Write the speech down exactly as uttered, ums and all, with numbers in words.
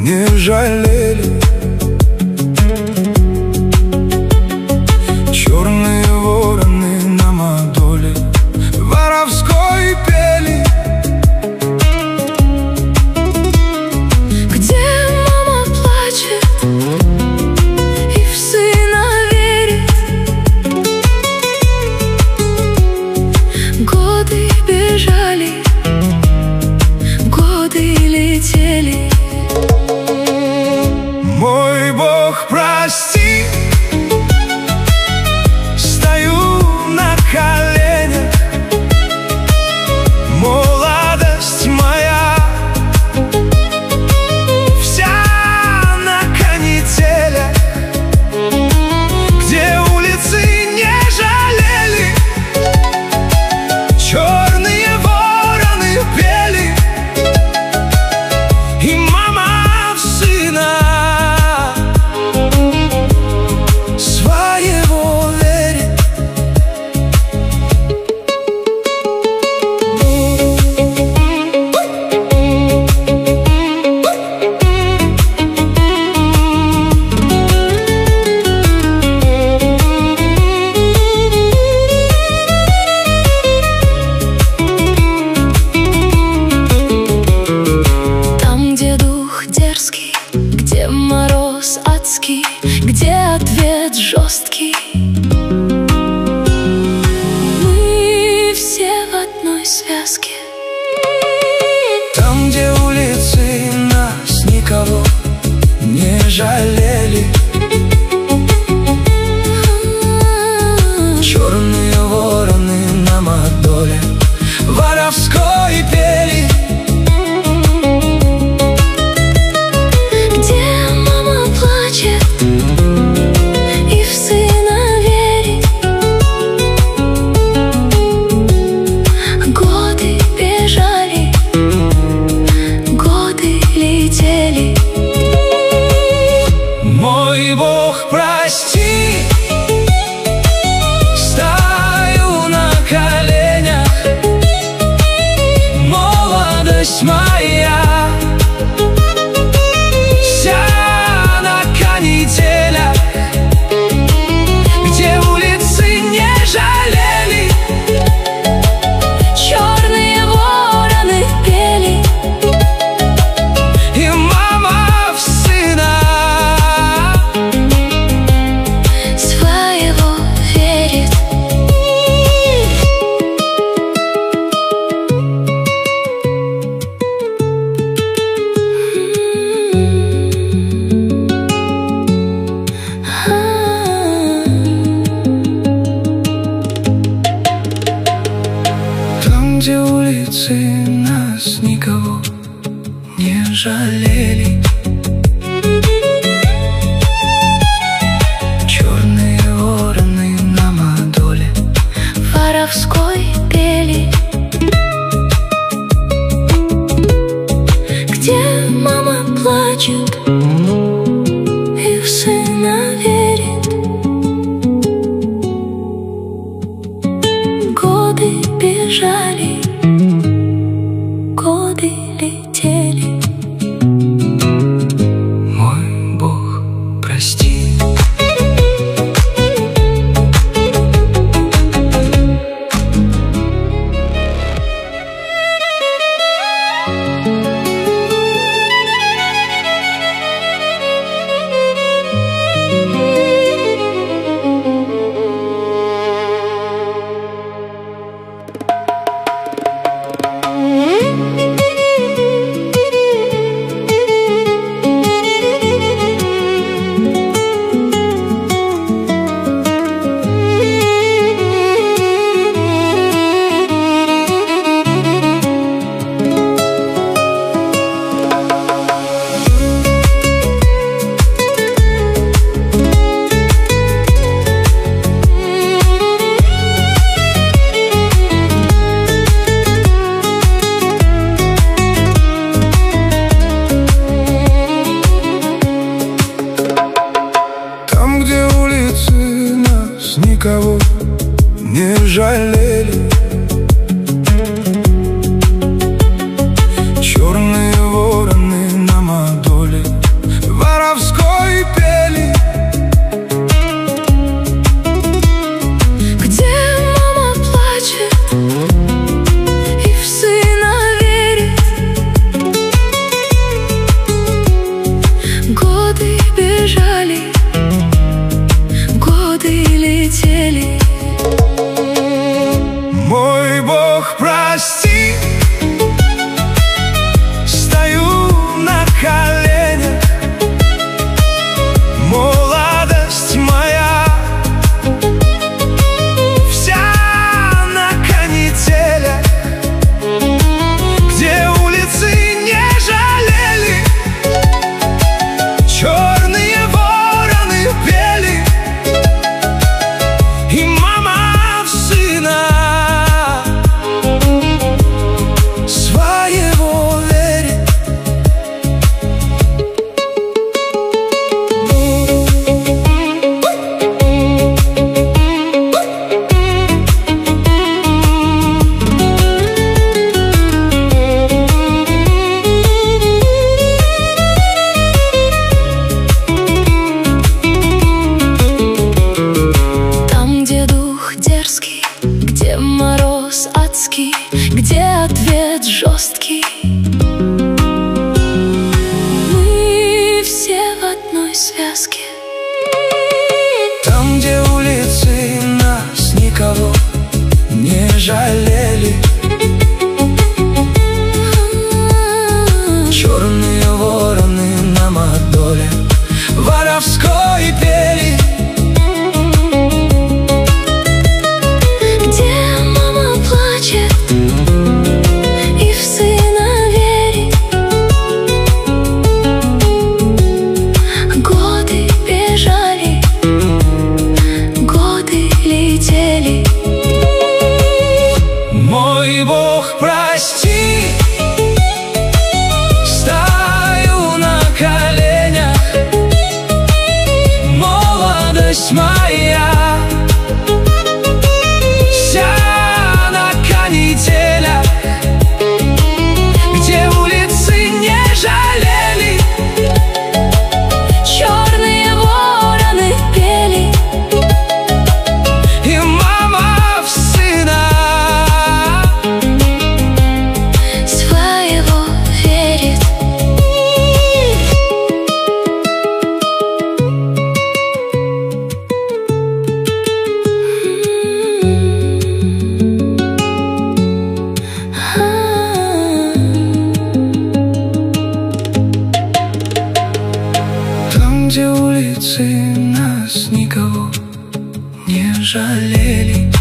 не жалели. Черные вороны на мадоле воровской пели. Где мама плачет и в сына верит. Годы бежали, годы летели. Мой Бог, прости, стою на коленях. Молодость моя вся на канителях, где улицы не жалели, черные вороны пели, и мама в сына своего верит. Там, где дух дерзкий, где мороз адский, где ответ жесткий, мы все в одной связке. Там, где улицы нас никого не жалели, черные вороны на мадоле воровской пели. Где мама плачет и в сына верит. Годы бежали, годы летели. Мой Бог, прости, стою на коленях. Молодость моя вся на канителях, где улицы не жалели, Черные вороны пели, и мама в сына своего верит. Там, где улицы нас никого не жалели, черные вороны на мадоле Воровской пели. Где мама плачет и в сына верит. Годы бежали, годы летели. Мой Бог, прости. воровской пели. Где мама плачет и в сына верит. Годы бежали, годы летели. Мой Бог, прости, стою на коленях, молодость моя вся на канителях, где улицы не жалели, черные вороны пели, и мама в сына своего верит. Там, где дух дерзкий, где мороз адский, где ответ жесткий, мы все в одной связке. Там, где улицы нас никого не жалели, черные вороны нам от доли воровской пели. Где мама плачет и в сына верит. Годы бежали, годы летели. Мой Бог, прости, стою на коленях, молодость моя вся на канителях, где улицы не жалели, Черные вороны пели. и мама в сына Своего верит. там, где улицы нас никого не жалели.